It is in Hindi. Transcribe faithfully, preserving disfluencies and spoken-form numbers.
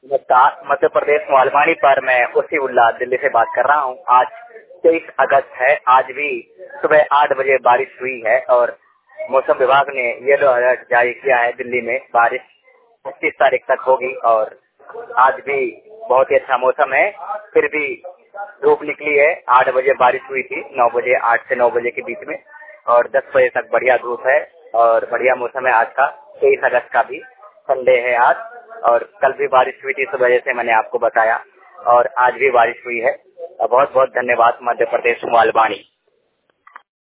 नमस्कार, मध्य प्रदेश मालवानी पर मैं उसी उल्लास दिल्ली से बात कर रहा हूँ। आज तेईस अगस्त है। आज भी सुबह आठ बजे बारिश हुई है और मौसम विभाग ने येलो अलर्ट जारी किया है। दिल्ली में बारिश पच्चीस तारीख तक होगी और आज भी बहुत ही अच्छा मौसम है। फिर भी धूप निकली है। आठ बजे बारिश हुई थी, नौ बजे आठ से नौ बजे के बीच में, और दस बजे तक बढ़िया धूप है और बढ़िया मौसम है। आज का तेईस अगस्त का भी संडे है आज, और कल भी बारिश हुई थी सुबह, जैसे मैंने आपको बताया, और आज भी बारिश हुई है। बहुत बहुत धन्यवाद मध्य प्रदेश मालवानी।